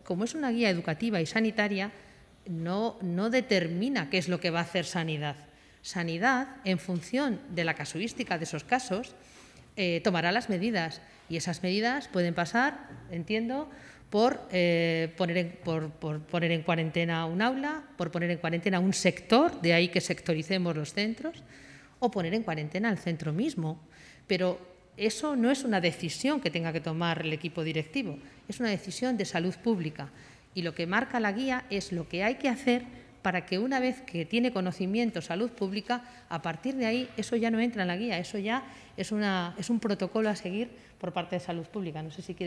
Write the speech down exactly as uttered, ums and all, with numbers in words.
como es una guía educativa y sanitaria, no, no determina qué es lo que va a hacer Sanidad. Sanidad, en función de la casuística de esos casos, eh, tomará las medidas y esas medidas pueden pasar, entiendo, por, eh, poner en, por, por poner en cuarentena un aula, por poner en cuarentena un sector, de ahí que sectoricemos los centros, o poner en cuarentena el centro mismo. Pero eso no es una decisión que tenga que tomar el equipo directivo, es una decisión de salud pública. Y lo que marca la guía es lo que hay que hacer para que una vez que tiene conocimiento salud pública, a partir de ahí eso ya no entra en la guía, eso ya es, una, es un protocolo a seguir por parte de salud pública. No sé si quiere